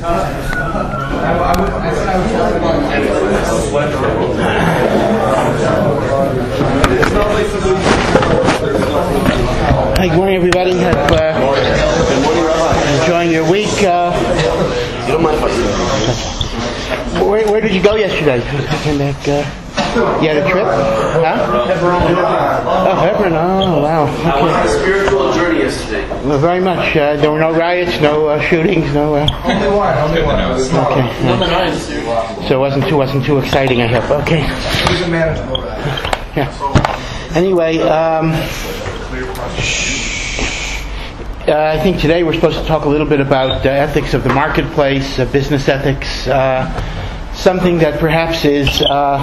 Hi, good morning, everybody. Enjoying your week. Where did you go yesterday? You had a trip? Huh? Hebron. Oh, Hebron. Oh, wow. Okay. I went on a spiritual journey yesterday. Well, very much. There were no riots, no shootings, no. Only one. Okay. So it wasn't too exciting, I hope. Okay. He's a manageable guy. Yeah. Anyway, I think today we're supposed to talk a little bit about ethics of the marketplace, business ethics, something that perhaps is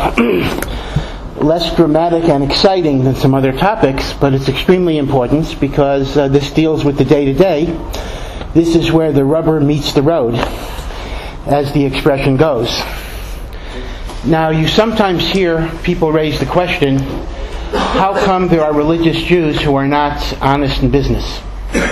less dramatic and exciting than some other topics, but it's extremely important because this deals with the day-to-day. This is where the rubber meets the road, as the expression goes. Now, you sometimes hear people raise the question, how come there are religious Jews who are not honest in business?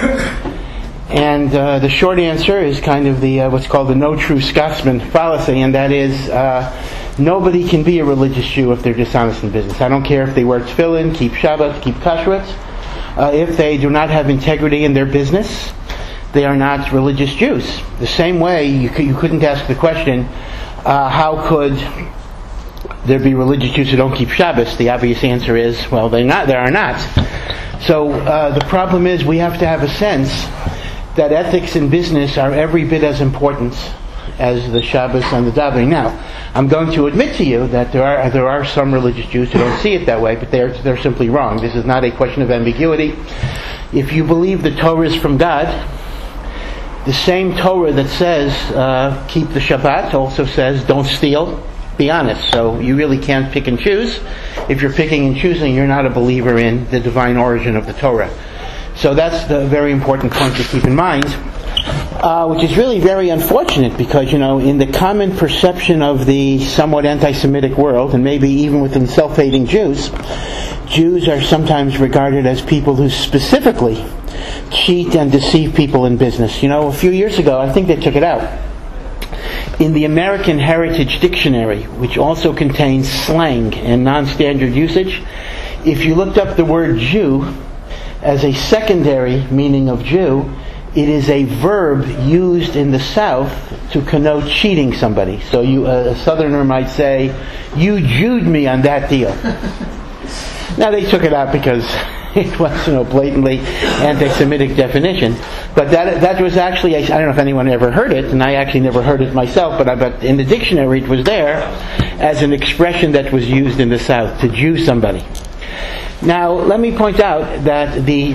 And the short answer is kind of the what's called the no true Scotsman fallacy, and that is nobody can be a religious Jew if they're dishonest in business. I don't care if they wear tefillin, keep Shabbat, keep kashrut. If they do not have integrity in their business, they are not religious Jews. The same way you couldn't ask the question, how could there be religious Jews who don't keep Shabbos? The obvious answer is, well, there are not. So the problem is we have to have a sense that ethics in business are every bit as important as the Shabbos and the davening. Now, I'm going to admit to you that there are some religious Jews who don't see it that way, but they're simply wrong. This is not a question of ambiguity. If you believe the Torah is from God, the same Torah that says keep the Shabbat also says don't steal. Be honest. So you really can't pick and choose. If you're picking and choosing, you're not a believer in the divine origin of the Torah. So that's the very important point to keep in mind, which is really very unfortunate because, in the common perception of the somewhat anti-Semitic world, and maybe even within self-hating Jews are sometimes regarded as people who specifically cheat and deceive people in business. A few years ago, I think they took it out. In the American Heritage Dictionary, which also contains slang and non-standard usage, if you looked up the word Jew as a secondary meaning of Jew, it is a verb used in the South to connote cheating somebody. So a Southerner might say, "You Jewed me on that deal." Now they took it out because it was, blatantly anti-Semitic definition. But that was actually, I don't know if anyone ever heard it, and I actually never heard it myself, but in the dictionary it was there as an expression that was used in the South, to Jew somebody. Now, let me point out that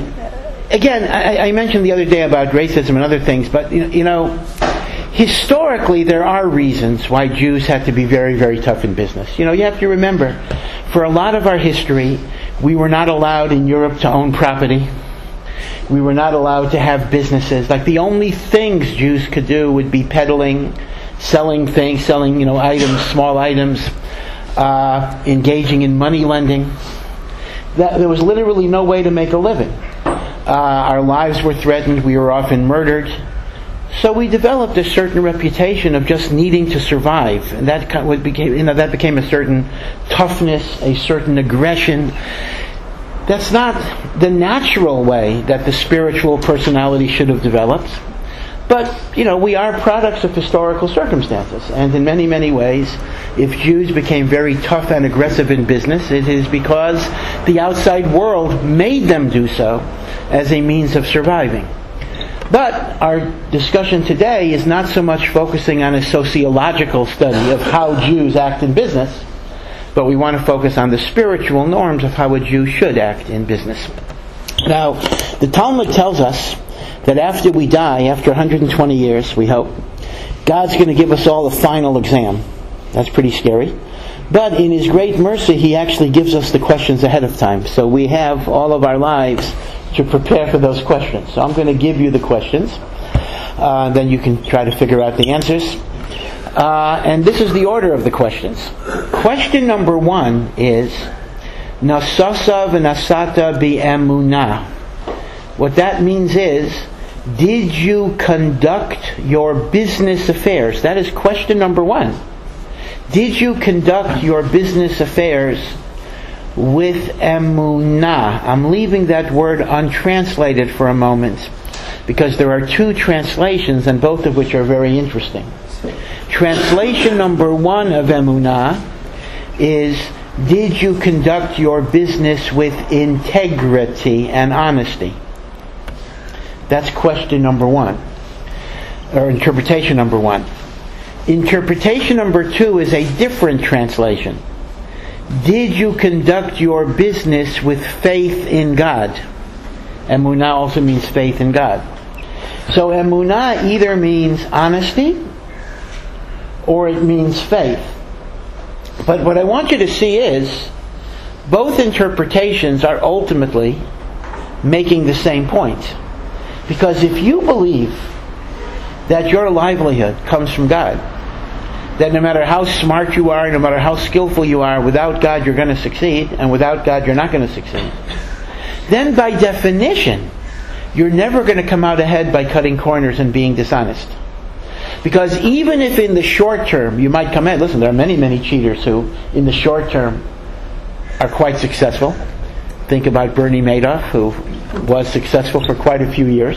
I mentioned the other day about racism and other things, but, historically there are reasons why Jews had to be very, very tough in business. You have to remember, for a lot of our history, we were not allowed in Europe to own property. We were not allowed to have businesses. Like, the only things Jews could do would be peddling, selling things, items, small items, engaging in money lending. There was literally no way to make a living. Our lives were threatened. We were often murdered. So we developed a certain reputation of just needing to survive, and that became a certain toughness, a certain aggression. That's not the natural way that the spiritual personality should have developed. But, we are products of historical circumstances, and in many, many ways, if Jews became very tough and aggressive in business, it is because the outside world made them do so as a means of surviving. But our discussion today is not so much focusing on a sociological study of how Jews act in business, but we want to focus on the spiritual norms of how a Jew should act in business. Now, the Talmud tells us that after we die, after 120 years, we hope, God's going to give us all a final exam. That's pretty scary. But in His great mercy, He actually gives us the questions ahead of time. So we have all of our lives to prepare for those questions. So I'm going to give you the questions. Then you can try to figure out the answers. And this is the order of the questions. Question number 1 is, Nasasa v'nasata bi'emunah. What that means is, Did you conduct your business affairs? That is question number 1. Did you conduct your business affairs with emunah? I'm leaving that word untranslated for a moment because there are 2 translations and both of which are very interesting. Translation number 1 of emunah is, did you conduct your business with integrity and honesty? That's question number 1, or interpretation number 1. Interpretation number 2 is a different translation. Did you conduct your business with faith in God? Emunah also means faith in God. So emunah either means honesty or it means faith. But what I want you to see is both interpretations are ultimately making the same point. Because if you believe that your livelihood comes from God, that no matter how smart you are, no matter how skillful you are, without God you're going to succeed, and without God you're not going to succeed, then by definition, you're never going to come out ahead by cutting corners and being dishonest. Because even if in the short term you might come ahead, listen, there are many, many cheaters who in the short term are quite successful. Think about Bernie Madoff, who was successful for quite a few years.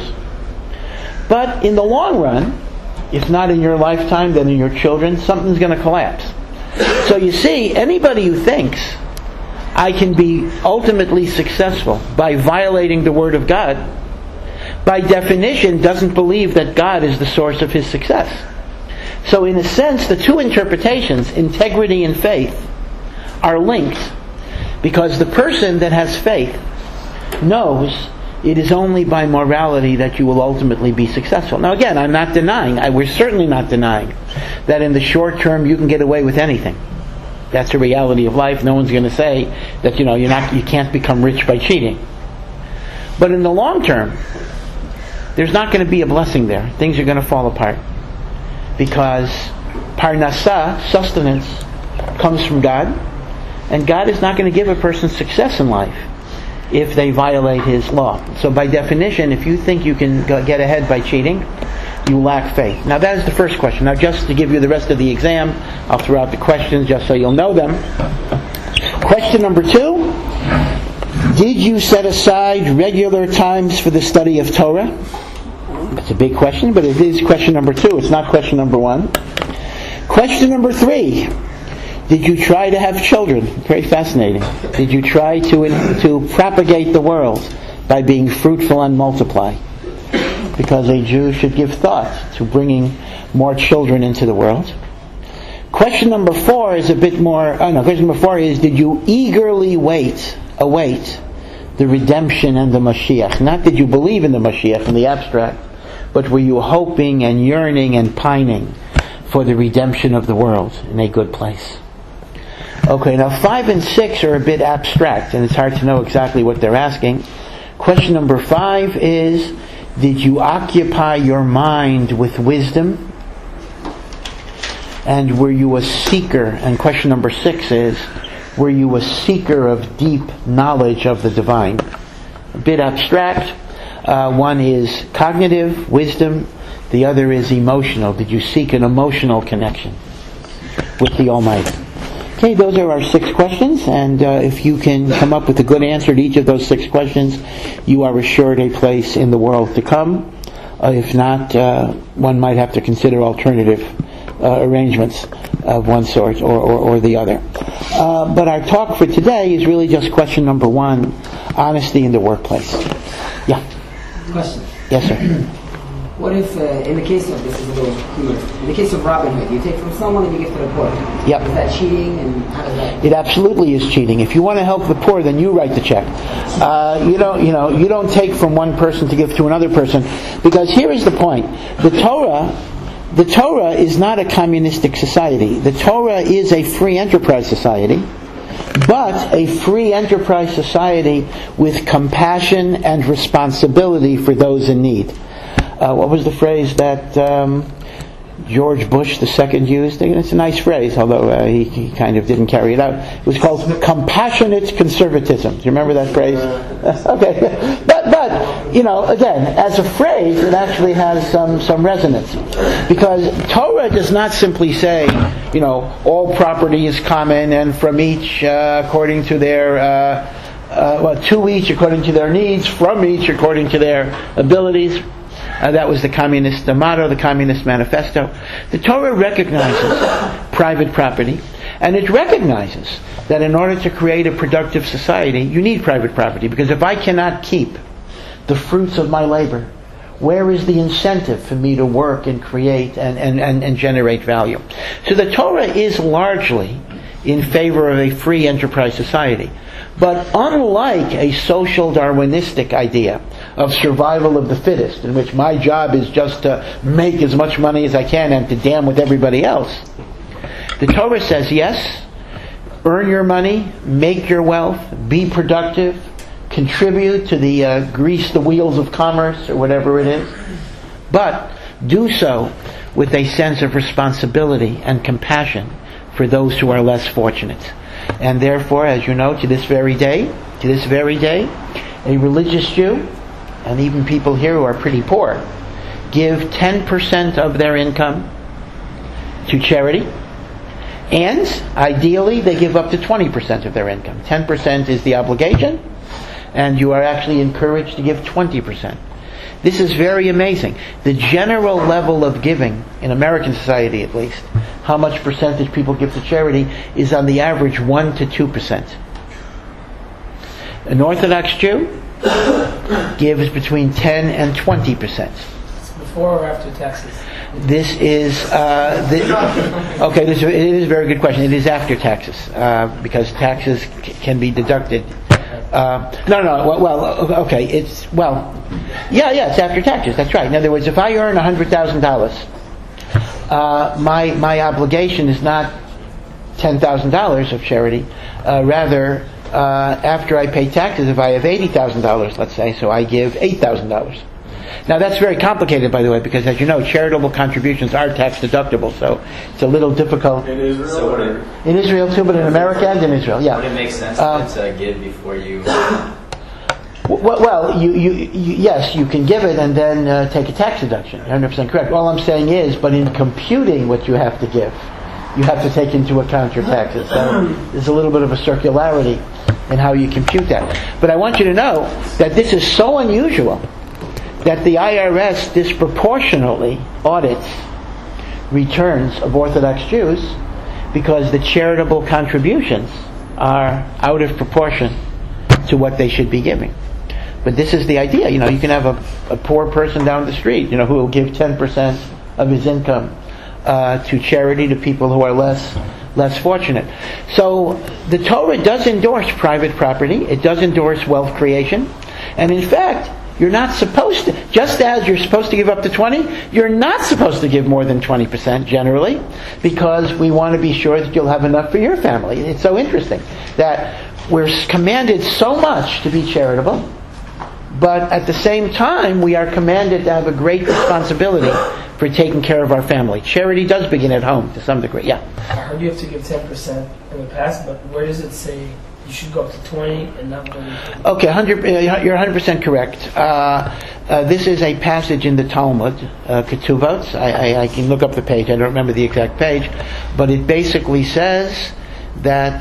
But in the long run, if not in your lifetime, then in your children, something's going to collapse. So you see, anybody who thinks I can be ultimately successful by violating the Word of God, by definition doesn't believe that God is the source of his success. So in a sense, the 2 interpretations, integrity and faith, are linked, because the person that has faith knows it is only by morality that you will ultimately be successful. Now again, I'm not denying, we're certainly not denying that in the short term you can get away with anything. That's the reality of life. No one's going to say that you can't become rich by cheating. But in the long term, there's not going to be a blessing there. Things are going to fall apart. Because parnasah, sustenance, comes from God, and God is not going to give a person success in life if they violate his law. So by definition, if you think you can get ahead by cheating, you lack faith. Now that is the first question. Now just to give you the rest of the exam, I'll throw out the questions just so you'll know them. Question number 2. Did you set aside regular times for the study of Torah? It's a big question, but it is question number 2. It's not question number 1. Question number 3. Did you try to have children? Very fascinating. Did you try to propagate the world by being fruitful and multiply? Because a Jew should give thought to bringing more children into the world. Question number 4 is a bit more... question number 4 is, did you eagerly await the redemption and the Mashiach? Not did you believe in the Mashiach in the abstract, but were you hoping and yearning and pining for the redemption of the world in a good place? Okay, now 5 and 6 are a bit abstract, and it's hard to know exactly what they're asking. Question number 5 is, did you occupy your mind with wisdom? And were you a seeker? And question number 6 is, were you a seeker of deep knowledge of the divine? A bit abstract. One is cognitive, wisdom. The other is emotional. Did you seek an emotional connection with the Almighty? Okay, those are our 6 questions, and if you can come up with a good answer to each of those 6 questions, you are assured a place in the world to come. If not, one might have to consider alternative arrangements of one sort or the other. But our talk for today is really just question number 1, honesty in the workplace. Yeah? Question. Yes, sir. What if, in the case of, this is a little humorous, in the case of Robin Hood, you take from someone and you give to the poor. Yep. Is that cheating, and how does that... It absolutely is cheating. If you want to help the poor, then you write the check. You don't take from one person to give to another person, because here is the point. The Torah is not a communistic society. The Torah is a free enterprise society, but a free enterprise society with compassion and responsibility for those in need. What was the phrase that George Bush II used. It's a nice phrase, although he kind of didn't carry it out. It was called compassionate conservatism. Do you remember that phrase? Okay, but again, as a phrase, it actually has some resonance, because Torah does not simply say, all property is common, and from each according to their to each according to their needs, from each according to their abilities. That was the communist motto, the communist manifesto. The Torah recognizes private property, and it recognizes that in order to create a productive society, you need private property, because if I cannot keep the fruits of my labor, where is the incentive for me to work and create and generate value? So the Torah is largely in favor of a free enterprise society. But unlike a social Darwinistic idea of survival of the fittest, in which my job is just to make as much money as I can and to damn with everybody else, the Torah says, yes, earn your money, make your wealth, be productive, contribute to the grease the wheels of commerce, or whatever it is, but do so with a sense of responsibility and compassion for those who are less fortunate. And therefore, as you know, to this very day, a religious Jew, and even people here who are pretty poor, give 10% of their income to charity, and ideally they give up to 20% of their income. 10% is the obligation, and you are actually encouraged to give 20%. This is very amazing. The general level of giving, in American society at least, how much percentage people give to charity, is on the average 1 to 2%. An Orthodox Jew gives between 10 and 20%. Before or after taxes? This is it is a very good question. It is after taxes, because taxes can be deducted. It's after taxes. That's right. In other words, if I earn $100,000, my obligation is not $10,000 of charity. Rather, after I pay taxes, if I have $80,000, let's say, so I give $8,000. Now that's very complicated, by the way, because as you know, charitable contributions are tax deductible, so it's a little difficult. In Israel? In Israel too, but in America and in Israel, yeah. Would it make sense to give before you... Well, yes, you can give it and then take a tax deduction. 100% correct. All I'm saying is, but in computing what you have to give, you have to take into account your taxes. So there's a little bit of a circularity in how you compute that. But I want you to know that this is so unusual that the IRS disproportionately audits returns of Orthodox Jews, because the charitable contributions are out of proportion to what they should be giving. But this is the idea. You can have a poor person down the street, who will give 10% of his income to charity, to people who are less fortunate. So the Torah does endorse private property. It does endorse wealth creation. And in fact, you're not supposed to, just as you're supposed to give up to 20, you're not supposed to give more than 20% generally, because we want to be sure that you'll have enough for your family. It's so interesting that we're commanded so much to be charitable, but at the same time we are commanded to have a great responsibility for taking care of our family. Charity does begin at home to some degree. Yeah. I heard you have to give 10% in the past, but where does it say you should go up to 20 and not go to... Okay, you're 100% correct. This is a passage in the Talmud, Ketuvot. I can look up the page. I don't remember the exact page, but it basically says that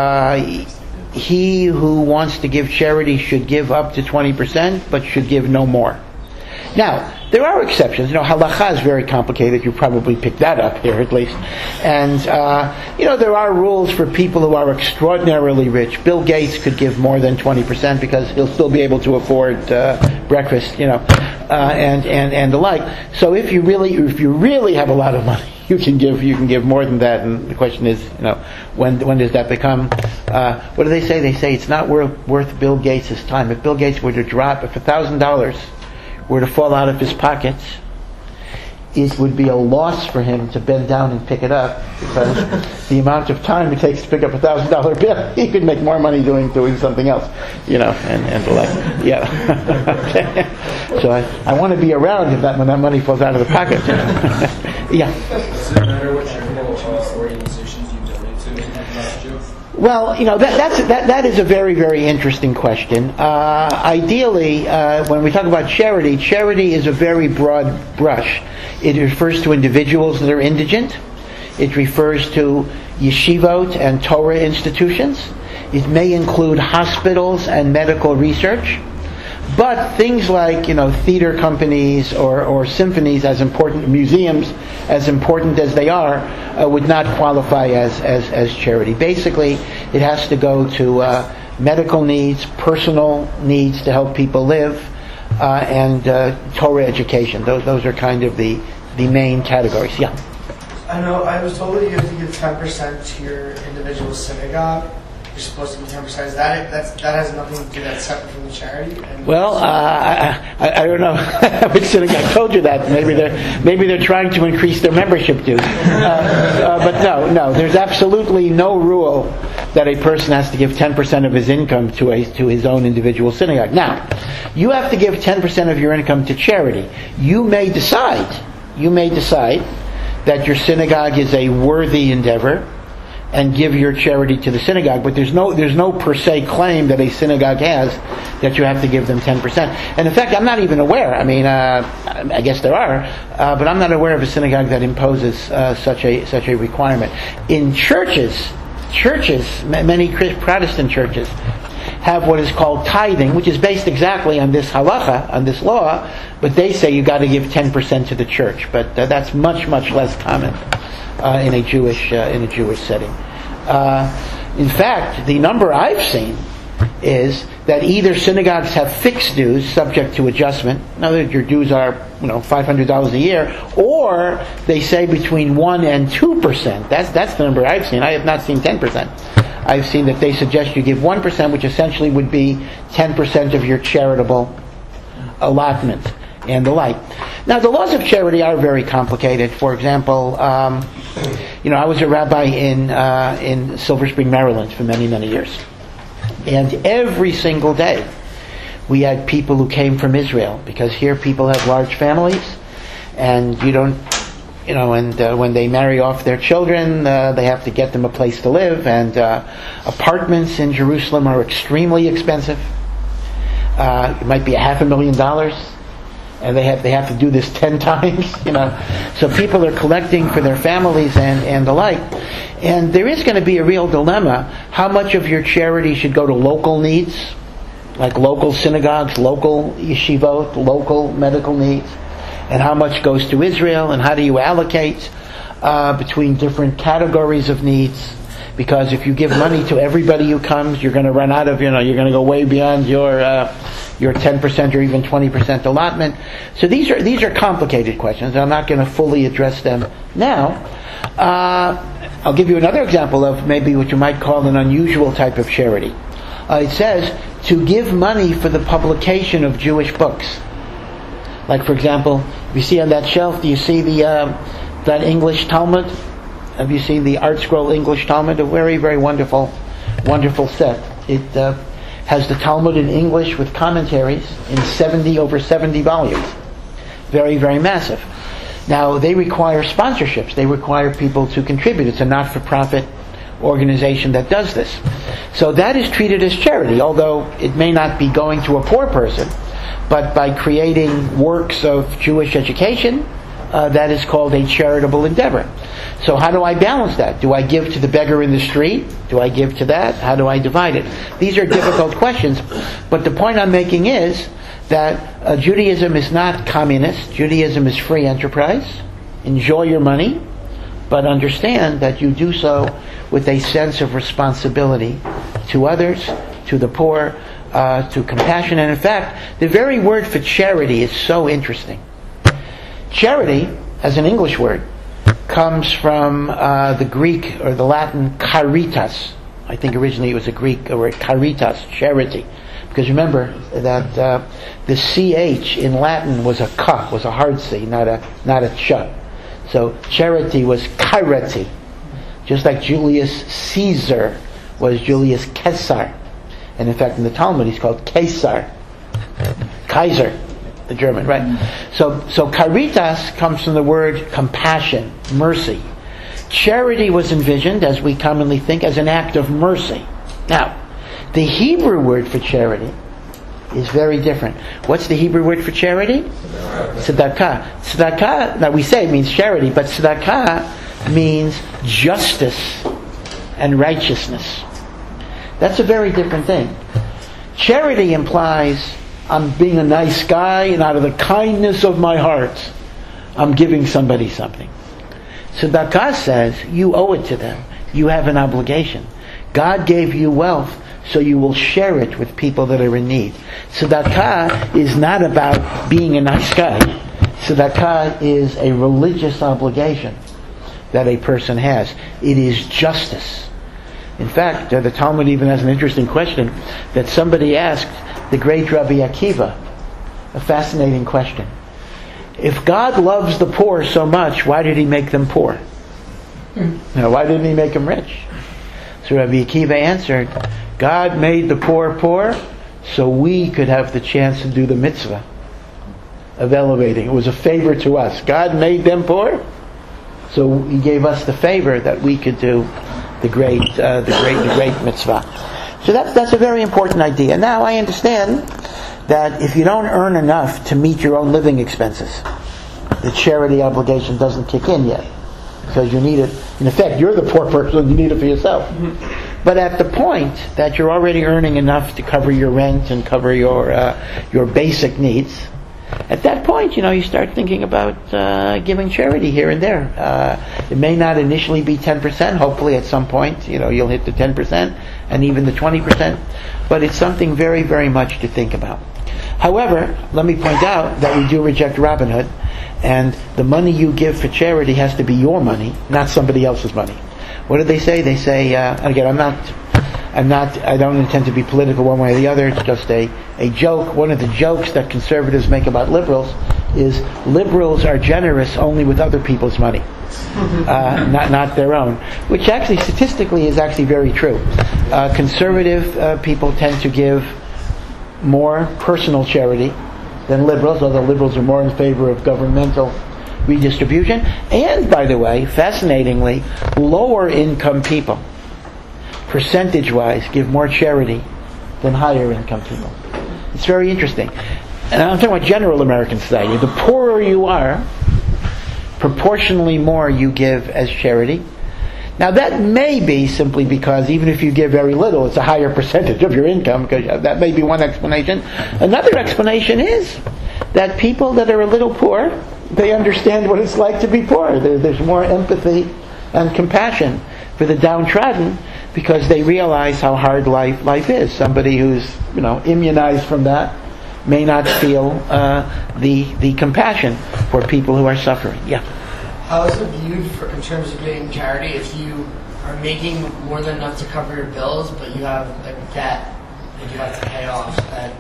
he who wants to give charity should give up to 20%, but should give no more. Now, there are exceptions. Halakha is very complicated. You probably picked that up here, at least. And, there are rules for people who are extraordinarily rich. Bill Gates could give more than 20% because he'll still be able to afford breakfast, and the like. So if you really have a lot of money, you can give more than that. And the question is, when does that become? What do they say? They say it's not worth Bill Gates' time. If Bill Gates were to drop, if $1,000 were to fall out of his pockets, it would be a loss for him to bend down and pick it up, because the amount of time it takes to pick up $1,000 bill, he could make more money doing something else, and the like. Yeah. So I want to be around when that money falls out of the pocket. Yeah. Does it matter what charitable organizations you donate to in Massachusetts? Well, that is a very, very interesting question. Ideally, when we talk about charity, charity is a very broad brush. It refers to individuals that are indigent. It refers to yeshivot and Torah institutions. It may include hospitals and medical research. But things like, theater companies or symphonies, as important, museums, as important as they are, would not qualify as charity. Basically, it has to go to medical needs, personal needs to help people live, and Torah education. Those are kind of the main categories. Yeah. I know. I was told that you have to give 10% to your individual synagogue. You're supposed to give 10%. That has nothing to do. That's separate from the charity. Well, I don't know which synagogue told you that. Maybe they're trying to increase their membership dues. But no, there's absolutely no rule that a person has to give 10% of his income to his own individual synagogue. Now, you have to give 10% of your income to charity. You may decide that your synagogue is a worthy endeavor and give your charity to the synagogue, but there's no per se claim that a synagogue has that you have to give them 10%. And in fact, I'm not even aware. I guess there are, but I'm not aware of a synagogue that imposes such a requirement. In churches, many Protestant churches have what is called tithing, which is based exactly on this halacha, on this law, but they say you've got to give 10% to the church. But that's much, much less common in a Jewish setting. In fact, the number I've seen is that either synagogues have fixed dues subject to adjustment. In other words, your dues are $500 a year, or they say between 1% and 2%. That's the number I've seen. I have not seen 10%. I've seen that they suggest you give 1%, which essentially would be 10% of your charitable allotment and the like. Now, the laws of charity are very complicated. For example, I was a rabbi in Silver Spring, Maryland for many, many years. And every single day we had people who came from Israel, because here people have large families, and when they marry off their children, they have to get them a place to live, and apartments in Jerusalem are extremely expensive. It might be $500,000. And they have to do this 10 times, So people are collecting for their families and the like. And there is going to be a real dilemma. How much of your charity should go to local needs, like local synagogues, local yeshivot, local medical needs, and how much goes to Israel, and how do you allocate between different categories of needs? Because if you give money to everybody who comes, you're going to run out of, you're going to go way beyond your 10% or even 20% allotment. So these are complicated questions. I'm not going to fully address them now. I'll give you another example of maybe what you might call an unusual type of charity. It says to give money for the publication of Jewish books. Like, for example, if you see on that shelf, do you see that English Talmud? Have you seen the Art Scroll English Talmud? A very, very wonderful set. It has the Talmud in English with commentaries in over 70 volumes. Very, very massive. Now, they require sponsorships. They require people to contribute. It's a not-for-profit organization that does this. So that is treated as charity, although it may not be going to a poor person, but by creating works of Jewish education, that is called a charitable endeavor. So how do I balance that? Do I give to the beggar in the street? Do I give to that? How do I divide it? These are difficult questions, but the point I'm making is that Judaism is not communist. Judaism is free enterprise. Enjoy your money, but understand that you do so with a sense of responsibility to others, to the poor, to compassion. And in fact, the very word for charity is so interesting. Charity, as an English word, comes from the Greek or the Latin caritas. I think originally it was a Greek word, caritas, charity. Because remember that the CH in Latin was a K, was a hard C, not a ch. So charity was charity. Just like Julius Caesar was Julius Caesar. And in fact in the Talmud he's called Caesar. Kaiser. the German, right? So caritas comes from the word compassion, mercy. Charity was envisioned, as we commonly think, as an act of mercy. Now, the Hebrew word for charity is very different. What's the Hebrew word for charity? Tzedakah. Tzedakah, now we say it means charity, but tzedakah means justice and righteousness. That's a very different thing. Charity implies I'm being a nice guy, and out of the kindness of my heart, I'm giving somebody something. Tzedakah says you owe it to them. You have an obligation. God gave you wealth, so you will share it with people that are in need. Tzedakah is not about being a nice guy. Tzedakah is a religious obligation that a person has. It is justice. In fact, the Talmud even has an interesting question that somebody asked the great Rabbi Akiva. A fascinating question. If God loves the poor so much, why did He make them poor? Now, why didn't He make them rich? So Rabbi Akiva answered, God made the poor poor so we could have the chance to do the mitzvah of elevating. It was a favor to us. God made them poor, so He gave us the favor that we could do the great mitzvah. So that's a very important idea. Now I understand that if you don't earn enough to meet your own living expenses, the charity obligation doesn't kick in yet. Because you need it, in effect, you're the poor person, you need it for yourself. But at the point that you're already earning enough to cover your rent and cover your basic needs, at that point, you start thinking about giving charity here and there. It may not initially be 10%. Hopefully, at some point, you'll hit the 10% and even the 20%. But it's something very, very much to think about. However, let me point out that we do reject Robin Hood, and the money you give for charity has to be your money, not somebody else's money. What do they say? They say, again, I don't intend to be political one way or the other. It's just a joke. One of the jokes that conservatives make about liberals is liberals are generous only with other people's money, not their own. Which actually, statistically, is actually very true. Conservative people tend to give more personal charity than liberals, although liberals are more in favor of governmental redistribution. And, by the way, fascinatingly, lower income people, percentage-wise, give more charity than higher income people. It's very interesting. And I'm talking about general American society. The poorer you are, proportionally more you give as charity. Now that may be simply because even if you give very little, it's a higher percentage of your income, because that may be one explanation. Another explanation is that people that are a little poor, they understand what it's like to be poor. There's more empathy and compassion for the downtrodden, because they realize how hard life is. Somebody who's immunized from that may not feel the compassion for people who are suffering. Yeah. How is it viewed in terms of giving charity if you are making more than enough to cover your bills, but you have a debt that you have to pay off?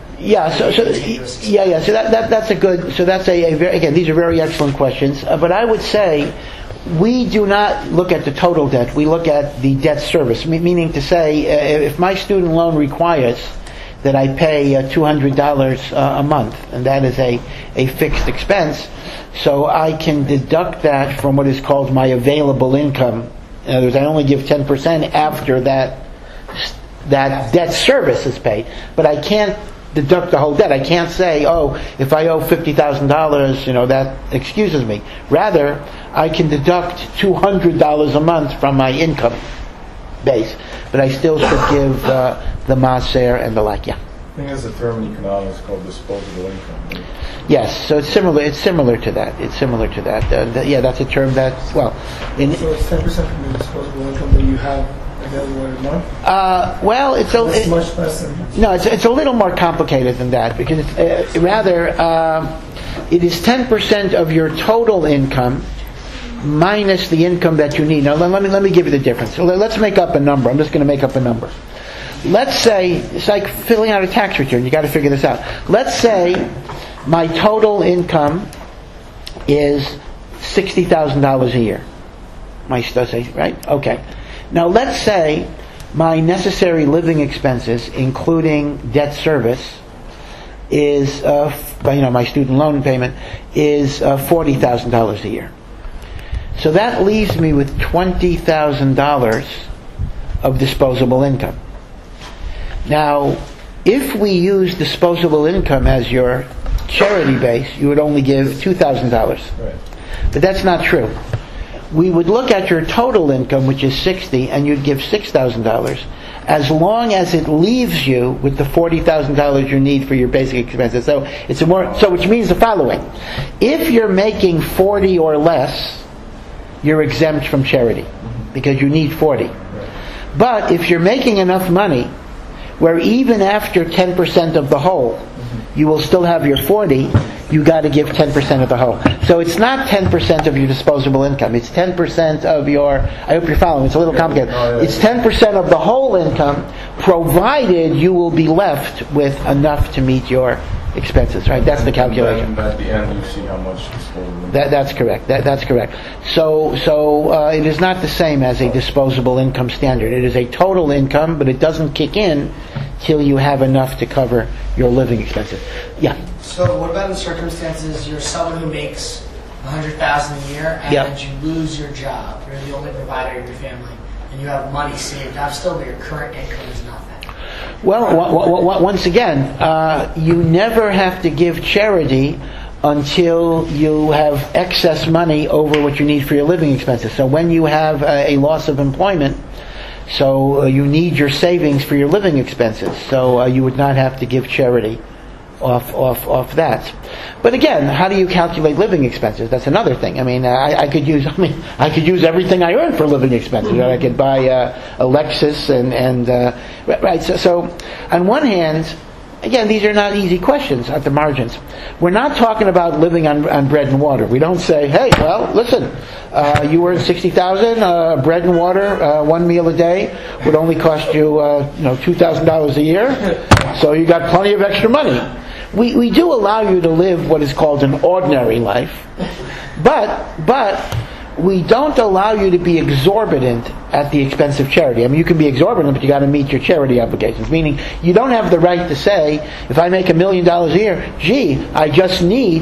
So that's a good. So that's a very, again, these are very excellent questions. But I would say we do not look at the total debt. We look at the debt service, meaning to say, if my student loan requires that I pay $200 a month, and that is a fixed expense, so I can deduct that from what is called my available income. In other words, I only give 10% after that debt service is paid. But I can't deduct the whole debt. I can't say, if I owe $50,000, that excuses me. Rather, I can deduct $200 a month from my income base, but I still should give the maaser and the like. Yeah. I think there's a term in economics called disposable income. Right? Yes, so it's similar to that. That's a term that, so it's 10% from the disposable income that you have available every month? It's much less than. No, it's a little more complicated than that, because it's it is 10% of your total income minus the income that you need. Now let me give you the difference. So let's make up a number. I'm just going to make up a number. Let's say it's like filling out a tax return. You got to figure this out. Let's say my total income is $60,000 a year. Right? Okay. Now let's say my necessary living expenses, including debt service, is, my student loan payment is $40,000 a year. So that leaves me with $20,000 of disposable income. Now, if we use disposable income as your charity base, you would only give $2,000. Right. But that's not true. We would look at your total income, which is $60,000, and you'd give $6,000, as long as it leaves you with the $40,000 you need for your basic expenses. So which means the following: if you're making 40 or less, you're exempt from charity because you need 40. Right. But if you're making enough money where even after 10% of the whole, you will still have your 40, you got to give 10% of the whole. So it's not 10% of your disposable income. It's 10% of your, I hope you're following, it's a little complicated. It's 10% of the whole income, provided you will be left with enough to meet your expenses, right? That's the calculation. And at the end, you see how much disposable income. That's correct. That's correct. So it is not the same as a disposable income standard. It is a total income, but it doesn't kick in till you have enough to cover your living expenses. Yeah. So what about in circumstances you're someone who makes $100,000 a year and Yep. you lose your job, you're the only provider of your family, and you have money saved up still, but your current income is nothing? Well, once again, you never have to give charity until you have excess money over what you need for your living expenses. So when you have a loss of employment, so you need your savings for your living expenses. So you would not have to give charity off that. But again, how do you calculate living expenses? That's another thing. I mean, I could use everything I earn for living expenses. Right? I could buy a Lexus and right. So on one hand, again, these are not easy questions at the margins. We're not talking about living on bread and water. We don't say, hey, well, listen, you earn $60,000, bread and water, one meal a day would only cost you, $2,000 a year, so you got plenty of extra money. We do allow you to live what is called an ordinary life, but we don't allow you to be exorbitant at the expense of charity. I mean, you can be exorbitant, but you got to meet your charity obligations. Meaning, you don't have the right to say, if I make $1 million a year, gee, I just need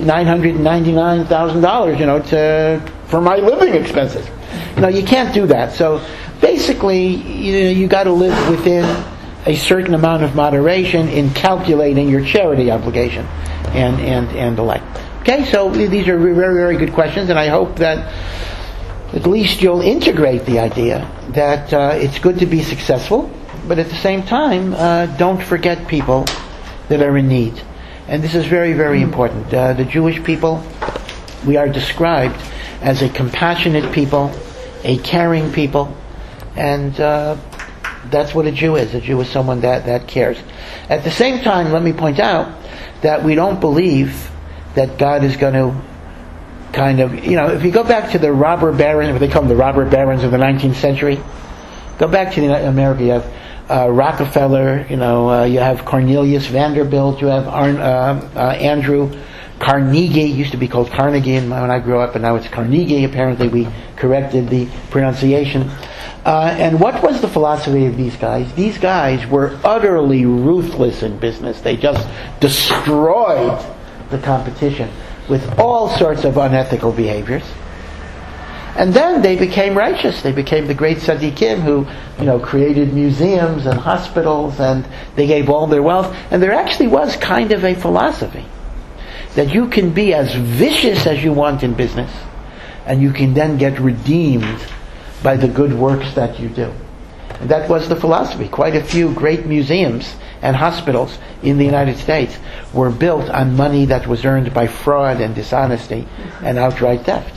$999,000, for my living expenses. You can't do that. So basically, you got to live within a certain amount of moderation in calculating your charity obligation and the like. Okay, so these are very, very good questions, and I hope that at least you'll integrate the idea that it's good to be successful, but at the same time, don't forget people that are in need. And this is very, very important. The Jewish people, we are described as a compassionate people, a caring people, and that's what a Jew is. A Jew is someone that cares. At the same time, let me point out that we don't believe that God is going to if you go back to the robber barons, what they call them, the robber barons of the 19th century, go back to America. You have Rockefeller, you have Cornelius Vanderbilt, you have Andrew Carnegie, used to be called Carnegie when I grew up, and now it's Carnegie. Apparently we corrected the pronunciation. And what was the philosophy of these guys? These guys were utterly ruthless in business. They just destroyed the competition with all sorts of unethical behaviors. And then they became righteous. They became the great tzaddikim who, created museums and hospitals, and they gave all their wealth. And there actually was kind of a philosophy that you can be as vicious as you want in business, and you can then get redeemed by the good works that you do. And that was the philosophy. Quite a few great museums and hospitals in the United States were built on money that was earned by fraud and dishonesty and outright theft.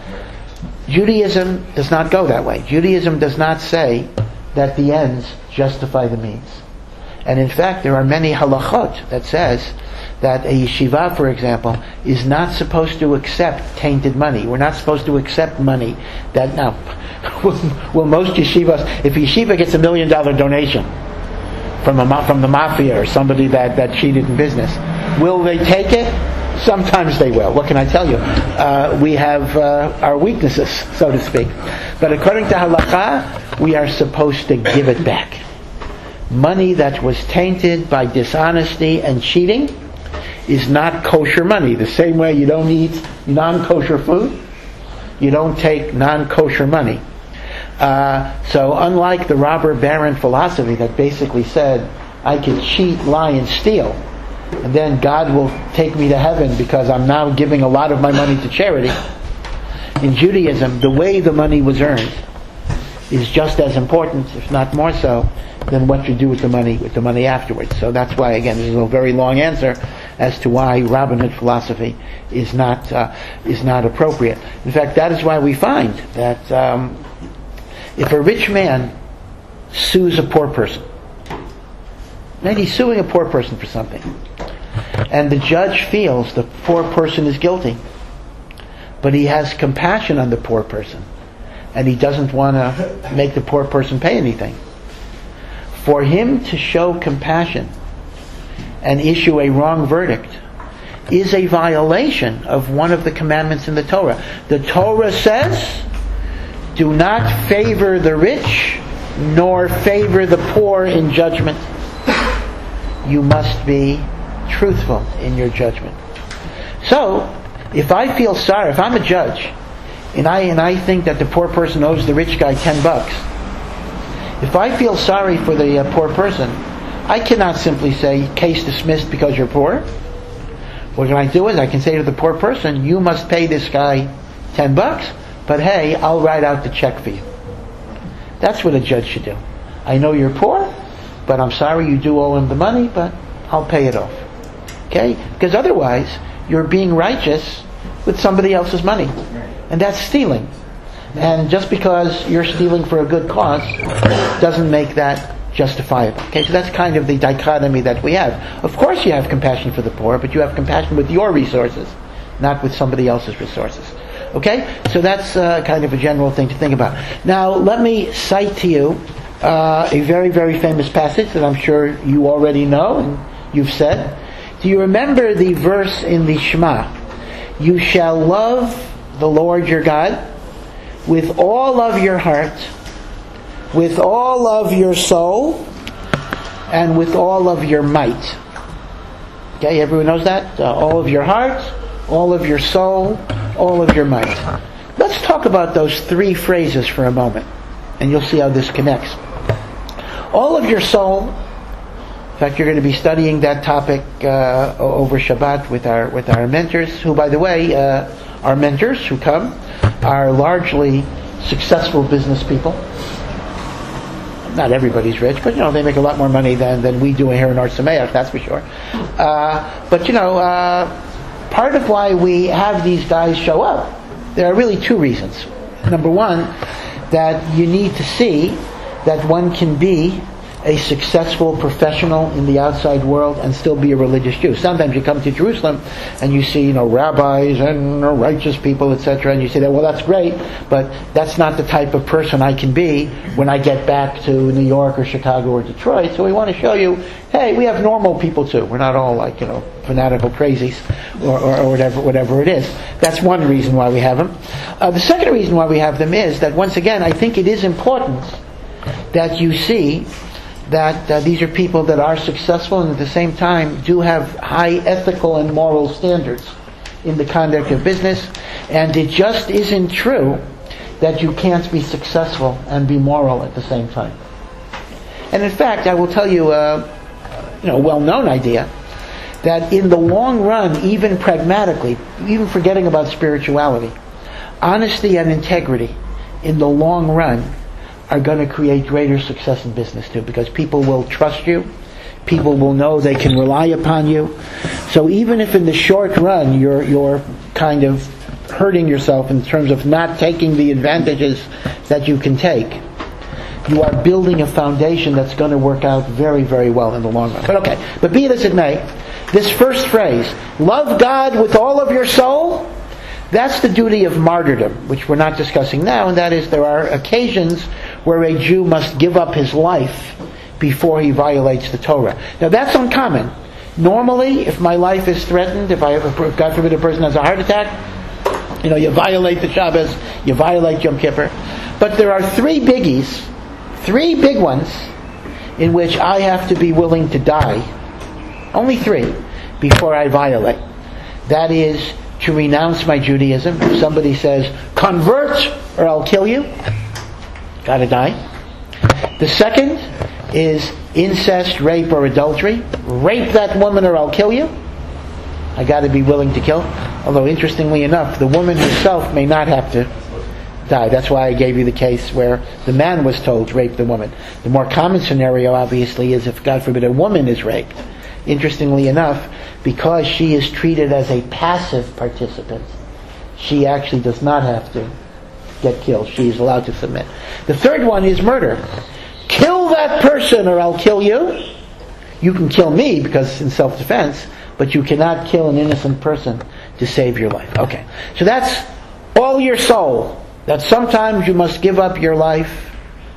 Judaism does not go that way. Judaism does not say that the ends justify the means. And in fact, there are many halachot that says that a yeshiva, for example, is not supposed to accept tainted money. We're not supposed to accept money that now. Well, most yeshivas, if a yeshiva gets $1 million donation from the mafia or somebody that cheated in business, will they take it? Sometimes they will. What can I tell you? We have our weaknesses, so to speak. But according to halakha, we are supposed to give it back. Money that was tainted by dishonesty and cheating, is not kosher money. The same way you don't eat non-kosher food, you don't take non-kosher money. So unlike the robber baron philosophy that basically said, I can cheat, lie, and steal, and then God will take me to heaven because I'm now giving a lot of my money to charity. In Judaism, the way the money was earned is just as important, if not more so, than what you do with the money afterwards. So that's why, again, this is a very long answer as to why Robin Hood philosophy is not appropriate. In fact, that is why we find that if a rich man sues a poor person, and he's suing a poor person for something, and the judge feels the poor person is guilty, but he has compassion on the poor person, and he doesn't want to make the poor person pay anything. For him to show compassion and issue a wrong verdict is a violation of one of the commandments in the Torah. The Torah says, do not favor the rich, nor favor the poor in judgment. You must be truthful in your judgment. So, if I feel sorry, if I'm a judge, and I think that the poor person owes the rich guy $10, if I feel sorry for the poor person, I cannot simply say, case dismissed because you're poor. What can I do is I can say to the poor person, you must pay this guy $10, but hey, I'll write out the check for you. That's what a judge should do. I know you're poor, but I'm sorry you do owe him the money, but I'll pay it off. Okay? Because otherwise, you're being righteous with somebody else's money. And that's stealing. And just because you're stealing for a good cause doesn't make that justifiable. Okay, so that's kind of the dichotomy that we have. Of course you have compassion for the poor, but you have compassion with your resources, not with somebody else's resources. Okay? So that's kind of a general thing to think about. Now, let me cite to you a very, very famous passage that I'm sure you already know and you've said. Do you remember the verse in the Shema? You shall love the Lord your God with all of your heart, with all of your soul, and with all of your might. Okay, everyone knows that? All of your heart, all of your soul, all of your might. Let's talk about those three phrases for a moment, and you'll see how this connects. All of your soul. In fact, you're going to be studying that topic over Shabbat with our mentors, who, by the way, our mentors who come are largely successful business people. Not everybody's rich, but they make a lot more money than we do here in Art Sameach, that's for sure. But part of why we have these guys show up, there are really two reasons. Number one, that you need to see that one can be a successful professional in the outside world and still be a religious Jew. Sometimes you come to Jerusalem and you see, rabbis and righteous people, etc., and you say that, well, that's great, but that's not the type of person I can be when I get back to New York or Chicago or Detroit. So we want to show you, hey, we have normal people too. We're not all like, fanatical crazies or whatever it is. That's one reason why we have them. The second reason why we have them is that, once again, I think it is important that you see that these are people that are successful and at the same time do have high ethical and moral standards in the conduct of business. And it just isn't true that you can't be successful and be moral at the same time. And in fact, I will tell you a well-known idea that in the long run, even pragmatically, even forgetting about spirituality, honesty and integrity in the long run are going to create greater success in business too, because people will trust you, people will know they can rely upon you. So even if in the short run you're kind of hurting yourself in terms of not taking the advantages that you can take, you are building a foundation that's going to work out very, very well in the long run. But be it as it may, this first phrase, love God with all of your soul, that's the duty of martyrdom, which we're not discussing now, and that is there are occasions where a Jew must give up his life before he violates the Torah. Now that's uncommon. Normally, if my life is threatened, if God forbid a person has a heart attack, you violate the Shabbos, you violate Yom Kippur. But there are three big ones, in which I have to be willing to die. Only three. before I violate. That is to renounce my Judaism. If somebody says, convert or I'll kill you, gotta die. The second is incest, rape, or adultery. Rape that woman or I'll kill you. I gotta be willing to kill. Although interestingly enough, the woman herself may not have to die. That's why I gave you the case where the man was told to rape the woman. The more common scenario, obviously, is if, God forbid, a woman is raped. Interestingly enough, because she is treated as a passive participant, she actually does not have to get killed. She is allowed to submit. The third one is murder. Kill that person or I'll kill you. You can kill me because it's in self-defense, but you cannot kill an innocent person to save your life. Okay, so that's all your soul. That sometimes you must give up your life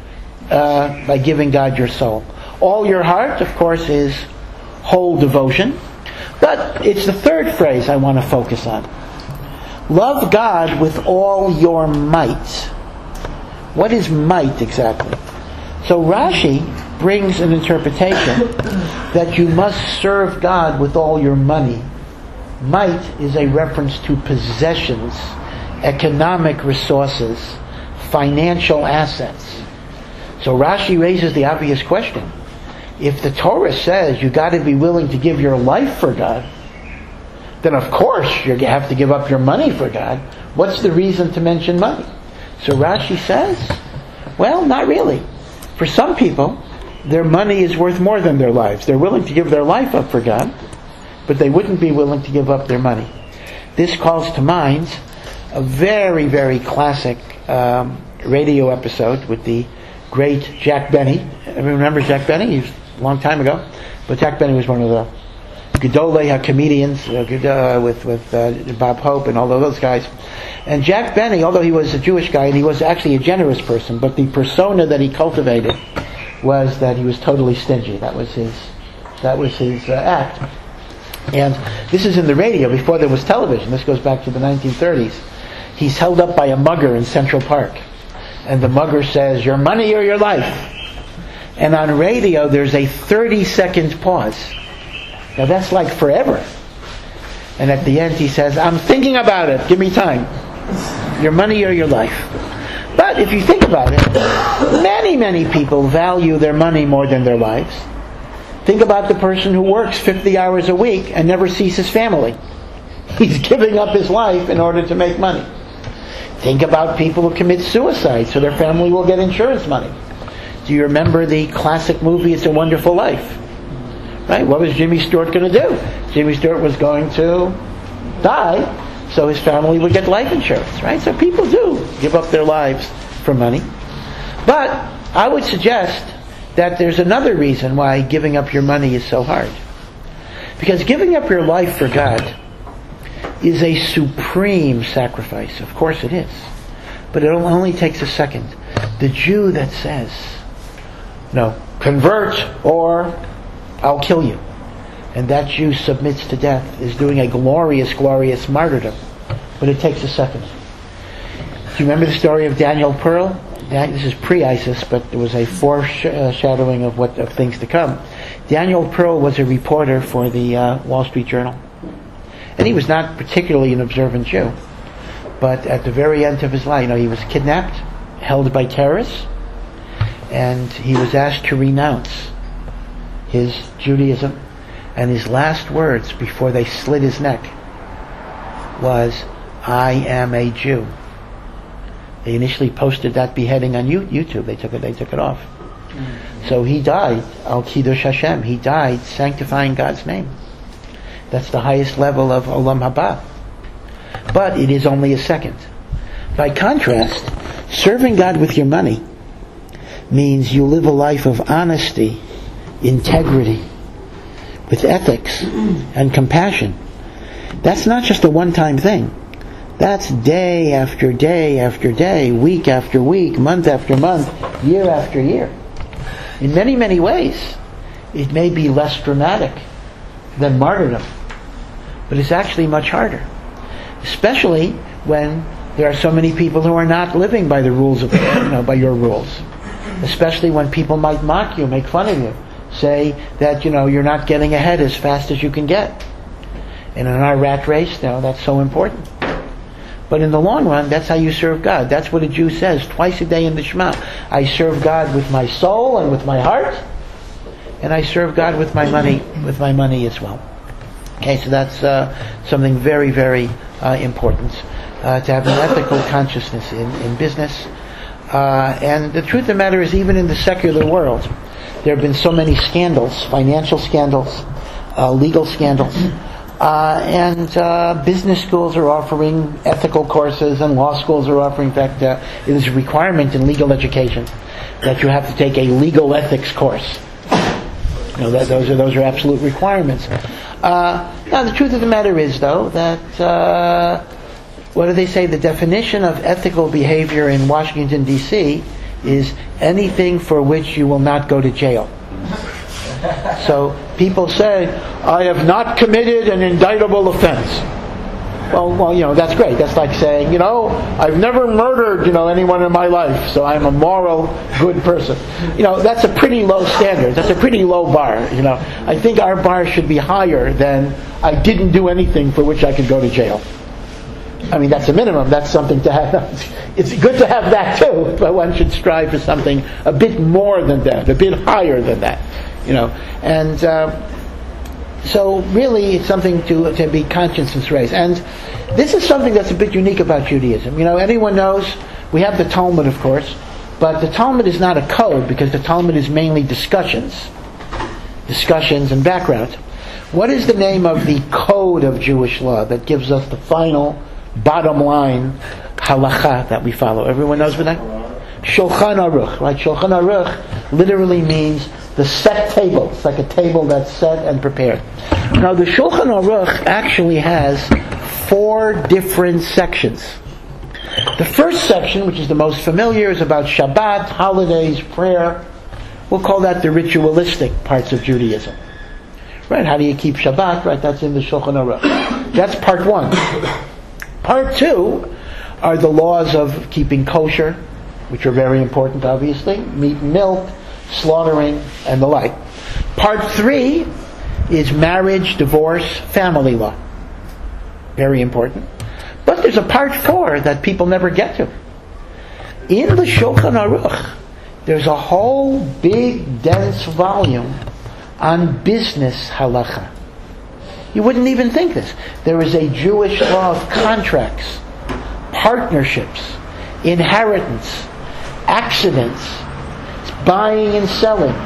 by giving God your soul. All your heart, of course, is whole devotion. But it's the third phrase I want to focus on. Love God with all your might. What is might exactly? So Rashi brings an interpretation that you must serve God with all your money. Might is a reference to possessions, economic resources, financial assets. So Rashi raises the obvious question. If the Torah says you got to be willing to give your life for God, then of course you have to give up your money for God. What's the reason to mention money? So Rashi says, well, not really. For some people, their money is worth more than their lives. They're willing to give their life up for God, but they wouldn't be willing to give up their money. This calls to mind a very, very classic radio episode with the great Jack Benny. Everyone remembers Jack Benny? He's a long time ago. But Jack Benny was one of the Gedolei comedians with Bob Hope and all of those guys. And Jack Benny, although he was a Jewish guy and he was actually a generous person, but the persona that he cultivated was that he was totally stingy. That was his act. And this is in the radio before there was television. This goes back to the 1930s. He's held up by a mugger in Central Park. And the mugger says, your money or your life? And on radio there's a 30-second pause. Now that's like forever. And at the end he says, I'm thinking about it. Give me time. Your money or your life? But if you think about it, many, many people value their money more than their lives. Think about the person who works 50 hours a week and never sees his family. He's giving up his life in order to make money. Think about people who commit suicide so their family will get insurance money. Do you remember the classic movie It's a Wonderful Life? Right? What was Jimmy Stewart going to do? Jimmy Stewart was going to die so his family would get life insurance. Right? So people do give up their lives for money. But I would suggest that there's another reason why giving up your money is so hard. Because giving up your life for God is a supreme sacrifice. Of course it is. But it only takes a second. The Jew that says, no, convert or I'll kill you, and that Jew submits to death, is doing a glorious, glorious martyrdom. But it takes a second. Do you remember the story of Daniel Pearl? This is pre-ISIS, but there was a foreshadowing of things to come. Daniel Pearl was a reporter for the Wall Street Journal. And he was not particularly an observant Jew. But at the very end of his life, he was kidnapped, held by terrorists, and he was asked to renounce his Judaism. And his last words before they slit his neck was, I am a Jew. They initially posted that beheading on YouTube. They took it off. So he died, al Kiddush Hashem. He died sanctifying God's name. That's the highest level of Olam Haba. But it is only a second. By contrast, serving God with your money means you live a life of honesty, integrity, with ethics and compassion. That's not just a one-time thing. That's day after day after day, week after week, month after month, year after year. In many, many ways, it may be less dramatic than martyrdom, but it's actually much harder. Especially when there are so many people who are not living by the rules of, by your rules. Especially when people might mock you, make fun of you, say that, you're not getting ahead as fast as you can get. And in our rat race, that's so important. But in the long run, that's how you serve God. That's what a Jew says twice a day in the Shema. I serve God with my soul and with my heart, and I serve God with my money as well. Okay, so that's something very, very important to have an ethical consciousness in business. And the truth of the matter is, even in the secular world, there have been so many scandals, financial scandals, legal scandals, and business schools are offering ethical courses, and law schools are offering. In fact, it is a requirement in legal education that you have to take a legal ethics course. Those are absolute requirements. Now, the truth of the matter is, though, that what do they say? The definition of ethical behavior in Washington, D.C. is anything for which you will not go to jail. So people say, I have not committed an indictable offense. Well, that's great. That's like saying, I've never murdered, anyone in my life, so I'm a moral, good person. That's a pretty low standard. That's a pretty low bar. I think our bar should be higher than I didn't do anything for which I could go to jail. I mean, that's a minimum. That's something to have. It's good to have that too, but one should strive for something a bit more than that, a bit higher than that. And so really it's something to be conscience raised. And this is something that's a bit unique about Judaism. Anyone knows, we have the Talmud, of course, but the Talmud is not a code, because the Talmud is mainly discussions and background. What is the name of the code of Jewish law that gives us the final bottom line halacha that we follow? Everyone knows what that? Shulchan Aruch, right? Shulchan Aruch literally means the set table. It's like a table that's set and prepared. Now, the Shulchan Aruch actually has 4 different sections. The first section, which is the most familiar, is about Shabbat, holidays, prayer. We'll call that the ritualistic parts of Judaism. Right? How do you keep Shabbat? Right? That's in the Shulchan Aruch. That's part 1. Part 2 are the laws of keeping kosher, which are very important, obviously, meat and milk, slaughtering, and the like. Part 3 is marriage, divorce, family law. Very important. But there's a part 4 that people never get to. In the Shulchan Aruch, there's a whole big, dense volume on business halacha. You wouldn't even think this. There is a Jewish law of contracts, partnerships, inheritance, accidents, buying and selling,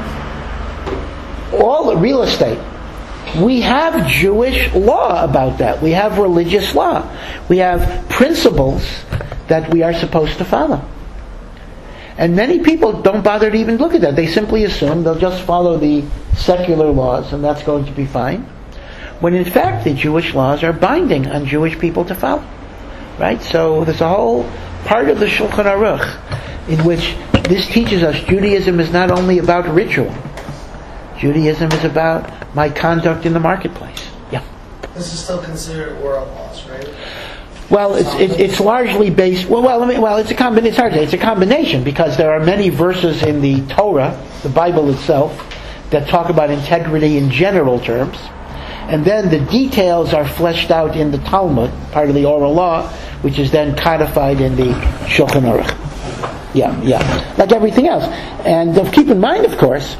all real estate. We have Jewish law about that. We have religious law. We have principles that we are supposed to follow. And many people don't bother to even look at that. They simply assume they'll just follow the secular laws and that's going to be fine. When in fact the Jewish laws are binding on Jewish people to follow. Right? So there's a whole part of the Shulchan Aruch in which this teaches us Judaism is not only about ritual. Judaism is about my conduct in the marketplace. Yeah. This is still considered oral laws, right? Well, it's largely based. It's a combination, because there are many verses in the Torah, the Bible itself, that talk about integrity in general terms, and then the details are fleshed out in the Talmud, part of the oral law, which is then codified in the Shulchan Aruch. Yeah, like everything else. And keep in mind, of course,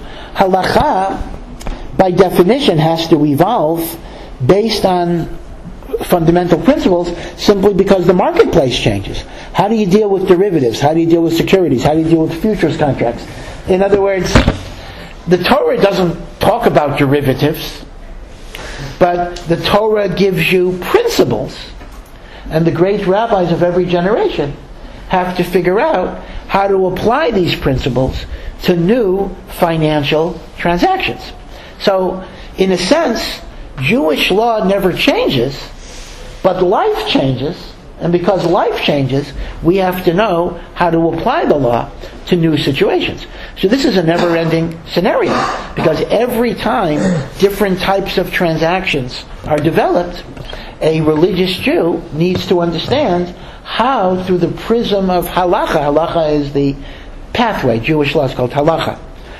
halacha, by definition, has to evolve based on fundamental principles, simply because the marketplace changes. How do you deal with derivatives? How do you deal with securities? How do you deal with futures contracts? In other words, the Torah doesn't talk about derivatives, but the Torah gives you principles, and the great rabbis of every generation have to figure out how to apply these principles to new financial transactions. So, in a sense, Jewish law never changes, but life changes, and because life changes, we have to know how to apply the law to new situations. So this is a never-ending scenario, because every time different types of transactions are developed, a religious Jew needs to understand how, through the prism of halacha — halacha is the pathway, Jewish law is called halacha —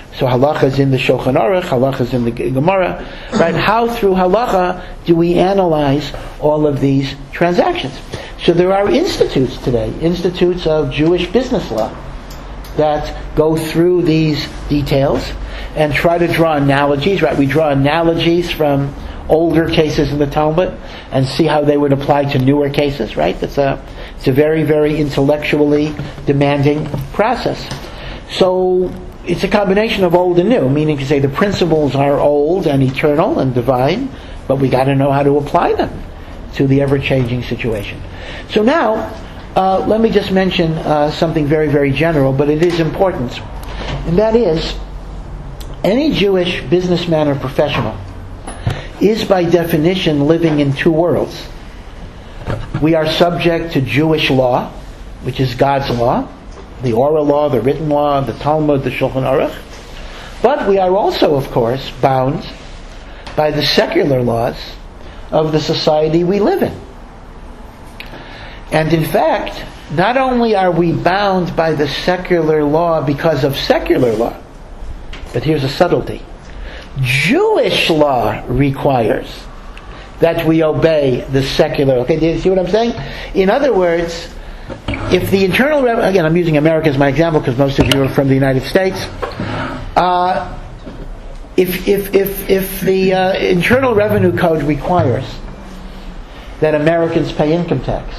So halacha is in the Shulchan Aruch, halacha is in the Gemara, right? How through halacha do we analyze all of these transactions? So there are institutes today, institutes of Jewish business law, that go through these details and try to draw analogies, right? We draw analogies from older cases in the Talmud and see how they would apply to newer cases, right? It's a very, very intellectually demanding process. So it's a combination of old and new, meaning to say the principles are old and eternal and divine, but we got to know how to apply them to the ever-changing situation. So now, let me just mention something very, very general, but it is important. And that is, any Jewish businessman or professional is by definition living in two worlds. We are subject to Jewish law, which is God's law, the oral law, the written law, the Talmud, the Shulchan Aruch. But we are also, of course, bound by the secular laws of the society we live in. And in fact, not only are we bound by the secular law because of secular law, but here's a subtlety. Jewish law requires that we obey the secular. Okay, do you see what I'm saying? In other words, if the internal revenue, again, I'm using America as my example because most of you are from the United States. If the Internal Revenue Code requires that Americans pay income tax,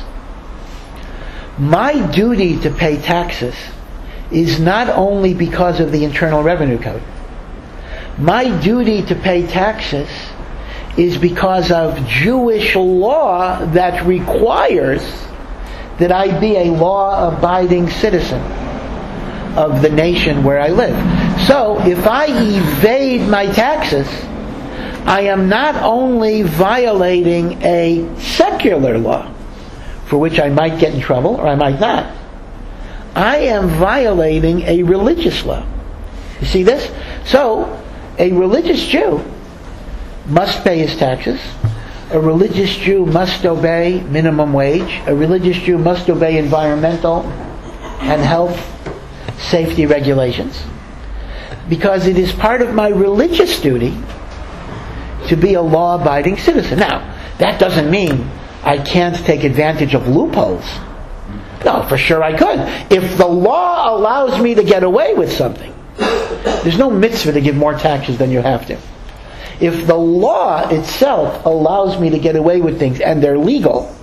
my duty to pay taxes is not only because of the Internal Revenue Code. My duty to pay taxes is because of Jewish law that requires that I be a law-abiding citizen of the nation where I live. So, if I evade my taxes, I am not only violating a secular law, for which I might get in trouble, or I might not. I am violating a religious law. You see this? So, a religious Jew must pay his taxes. A religious Jew must obey minimum wage. A religious Jew must obey environmental and health safety regulations. Because it is part of my religious duty to be a law-abiding citizen. Now, that doesn't mean I can't take advantage of loopholes. No, for sure I could. If the law allows me to get away with something, there's no mitzvah to give more taxes than you have to. If the law itself allows me to get away with things and they're legal,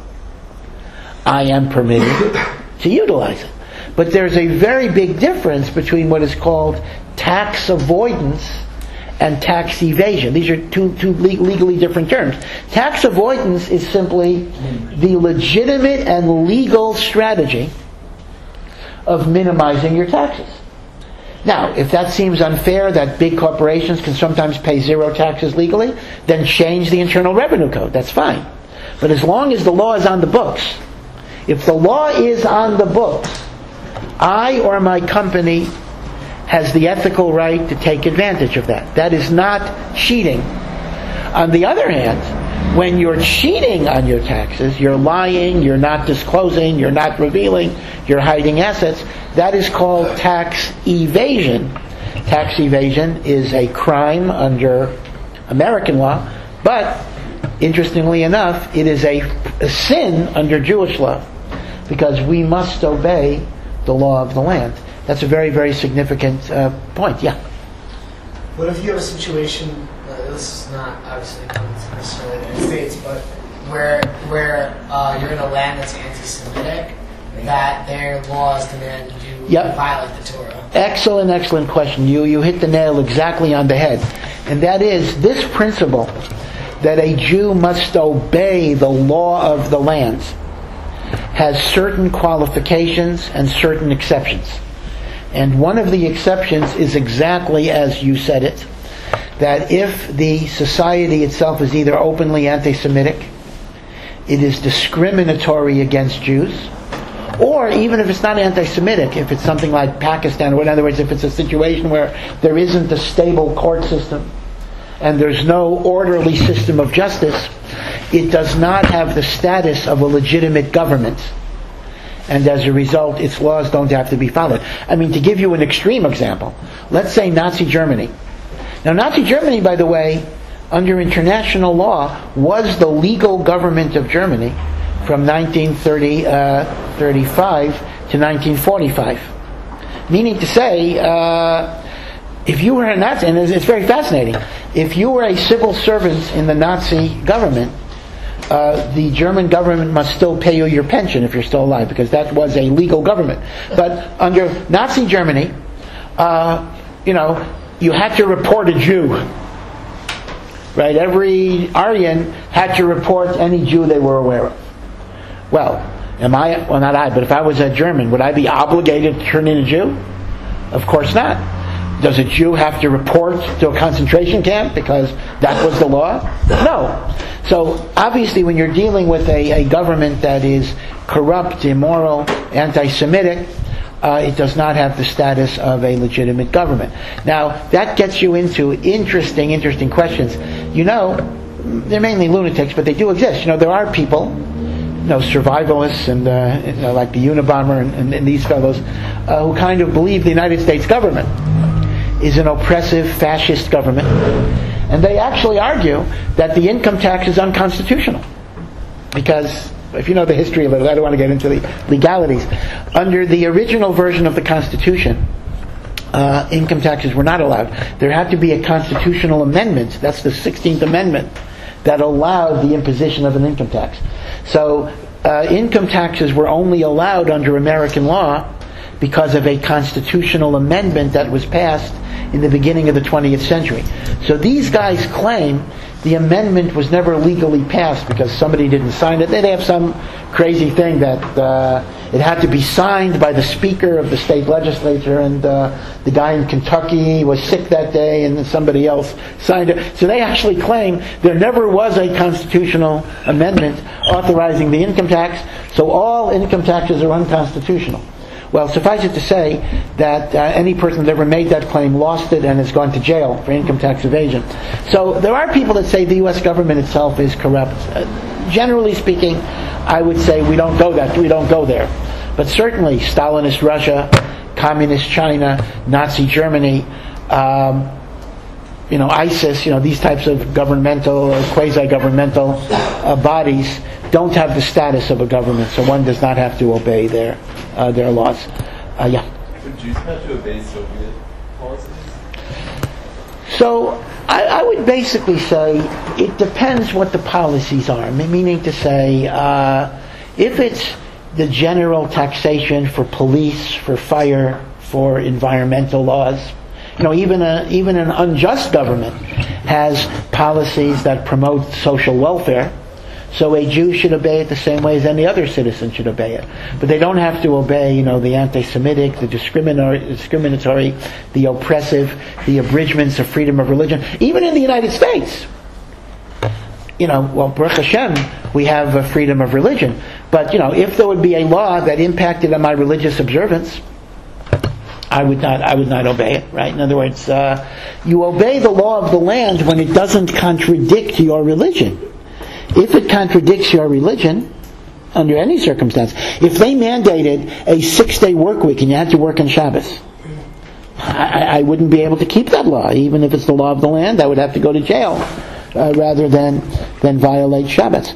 I am permitted to utilize it. But there's a very big difference between what is called tax avoidance and tax evasion. These are two legally different terms. Tax avoidance is simply the legitimate and legal strategy of minimizing your taxes. Now, if that seems unfair, that big corporations can sometimes pay zero taxes legally, then change the Internal Revenue Code. That's fine. But as long as the law is on the books, if the law is on the books, I or my company has the ethical right to take advantage of that. That is not cheating. On the other hand, when you're cheating on your taxes, you're lying, you're not disclosing, you're not revealing, you're hiding assets, that is called tax evasion. Tax evasion is a crime under American law, but interestingly enough, it is a sin under Jewish law, because we must obey the law of the land. That's a very, very significant point. Yeah. What if you have a situation, this is not obviously necessarily the United States, but where you're in a land that's anti-Semitic, that their laws demand you violate the Torah? Excellent question. You hit the nail exactly on the head. And that is this principle that a Jew must obey the law of the land has certain qualifications and certain exceptions. And one of the exceptions is exactly as you said it, that if the society itself is either openly anti-Semitic, it is discriminatory against Jews, or even if it's not anti-Semitic, if it's something like Pakistan, or in other words, if it's a situation where there isn't a stable court system and there's no orderly system of justice, it does not have the status of a legitimate government. and as a result, its laws don't have to be followed. I mean, to give you an extreme example, let's say Nazi Germany. Now, Nazi Germany, by the way, under international law, was the legal government of Germany from 1935 to 1945. Meaning to say, if you were a Nazi, and it's very fascinating, if you were a civil servant in the Nazi government, the German government must still pay you your pension if you're still alive, because that was a legal government. But under Nazi Germany, you had to report a Jew. Right? Every Aryan had to report any Jew they were aware of. Well, not I, but if I was a German, would I be obligated to turn in a Jew? Of course not. Does a Jew have to report to a concentration camp because that was the law? No. So obviously when you're dealing with a government that is corrupt, immoral, anti-Semitic, it does not have the status of a legitimate government. Now, that gets you into interesting questions. They're mainly lunatics, but they do exist. There are people, survivalists and like the Unabomber and these fellows who kind of believe the United States government is an oppressive fascist government, and they actually argue that the income tax is unconstitutional because, if you know the history of it, I don't want to get into the legalities. Under the original version of the Constitution, income taxes were not allowed. There had to be a constitutional amendment, that's the 16th Amendment, that allowed the imposition of an income tax. So income taxes were only allowed under American law because of a constitutional amendment that was passed in the beginning of the 20th century. So these guys claim the amendment was never legally passed because somebody didn't sign it. They'd have some crazy thing that it had to be signed by the Speaker of the state legislature, and the guy in Kentucky was sick that day, and then somebody else signed it. So they actually claim there never was a constitutional amendment authorizing the income tax, so all income taxes are unconstitutional. Well, suffice it to say that any person that ever made that claim lost it and has gone to jail for income tax evasion. So there are people that say the U.S. government itself is corrupt. Generally speaking, I would say we don't go there. But certainly Stalinist Russia, Communist China, Nazi Germany, ISIS, these types of governmental or quasi-governmental bodies don't have the status of a government, so one does not have to obey their laws. Yeah. Would Jews have to obey Soviet policies? So I would basically say it depends what the policies are. Meaning to say, if it's the general taxation for police, for fire, for environmental laws, even an unjust government has policies that promote social welfare. So a Jew should obey it the same way as any other citizen should obey it. But they don't have to obey, the anti-Semitic, the discriminatory, the oppressive, the abridgments of freedom of religion. Even in the United States, Baruch Hashem, we have freedom of religion. But, if there would be a law that impacted on my religious observance, I would not obey it, right? In other words, you obey the law of the land when it doesn't contradict your religion. If it contradicts your religion, under any circumstance, if they mandated a 6-day work week and you had to work on Shabbos, I wouldn't be able to keep that law. Even if it's the law of the land, I would have to go to jail rather than violate Shabbos.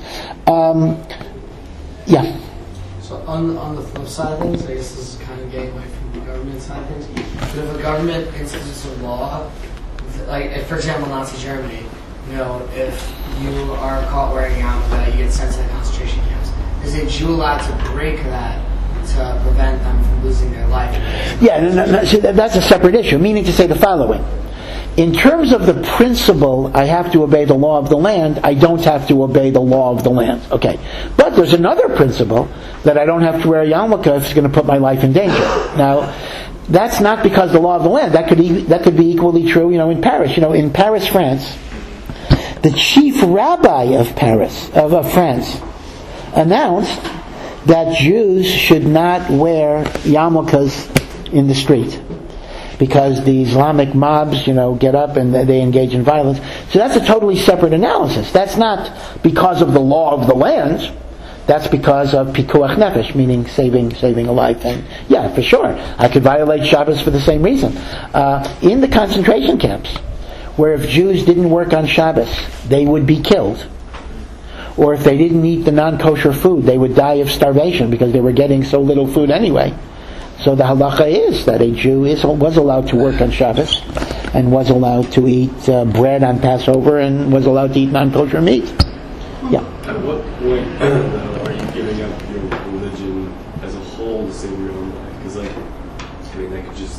Yeah. So on the flip side of things, I guess this is kind of getting away from the government side of things. But if a government institutes a law, like for example, Nazi Germany, if you are caught wearing out, you get sent to the concentration camps. Is a Jew allowed to break that to prevent them from losing their life? Yeah, no, see, that's a separate issue. Meaning to say the following: in terms of the principle, I have to obey the law of the land. I don't have to obey the law of the land. Okay, but there's another principle that I don't have to wear a yarmulke if it's going to put my life in danger. Now, that's not because the law of the land. That could be equally true. In Paris. In Paris, France. The chief rabbi of France announced that Jews should not wear yarmulkes in the street because the Islamic mobs, get up and they engage in violence. So that's a totally separate analysis. That's not because of the law of the land. That's because of pikuach nefesh, meaning saving a life. And yeah, for sure, I could violate Shabbos for the same reason. In the concentration camps, where if Jews didn't work on Shabbos, they would be killed. Or if they didn't eat the non-kosher food, they would die of starvation because they were getting so little food anyway. So the halacha is that a Jew was allowed to work on Shabbos and was allowed to eat bread on Passover and was allowed to eat non-kosher meat. Yeah. At what point, though, are you giving up your religion as a whole to save your own life? Because, that could just,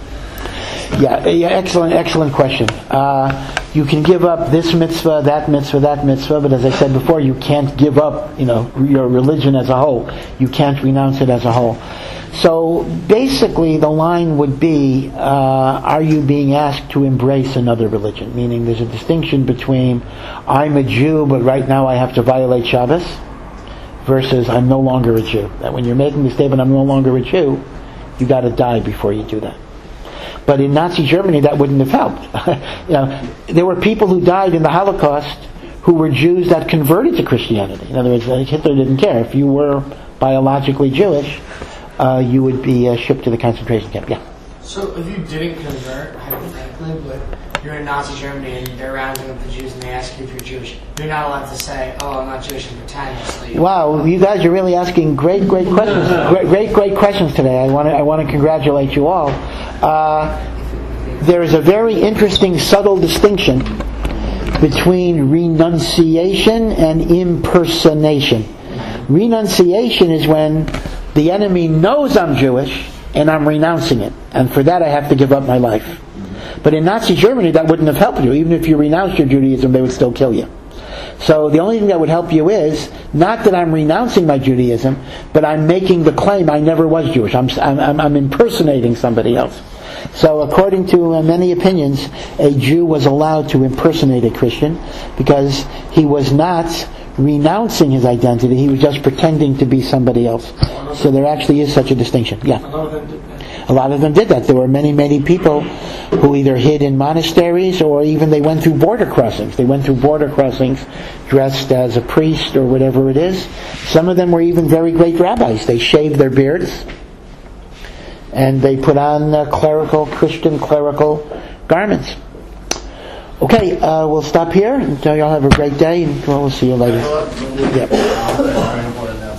Yeah, excellent question. You can give up this mitzvah, that mitzvah, but as I said before, you can't give up, your religion as a whole. You can't renounce it as a whole. So basically, the line would be: are you being asked to embrace another religion? Meaning, there's a distinction between I'm a Jew, but right now I have to violate Shabbos, versus I'm no longer a Jew. That when you're making the statement, I'm no longer a Jew, you got to die before you do that. But in Nazi Germany, that wouldn't have helped. There were people who died in the Holocaust who were Jews that converted to Christianity. In other words, Hitler didn't care. If you were biologically Jewish, you would be shipped to the concentration camp. Yeah. So if you didn't convert, hypothetically, but you're in Nazi Germany and they're rounding up the Jews and they ask you if you're Jewish, you're not allowed to say, "Oh, I'm not Jewish," and pretend. Wow, you guys are really asking great questions. Great questions today. I want to congratulate you all. There is a very interesting, subtle distinction between renunciation and impersonation. Renunciation is when the enemy knows I'm Jewish and I'm renouncing it, and for that I have to give up my life. But in Nazi Germany, that wouldn't have helped you. Even if you renounced your Judaism, they would still kill you. So the only thing that would help you is not that I'm renouncing my Judaism, but I'm making the claim I never was Jewish. I'm impersonating somebody else. So according to many opinions, a Jew was allowed to impersonate a Christian because he was not renouncing his identity, he was just pretending to be somebody else. So there actually is such a distinction. Yeah. A lot of them did that. There were many people who either hid in monasteries or even they went through border crossings. They went through border crossings dressed as a priest or whatever it is. Some of them were even very great rabbis. They shaved their beards and they put on Christian clerical garments. Okay, we'll stop here. Y'all have a great day and we'll see you later. Yep.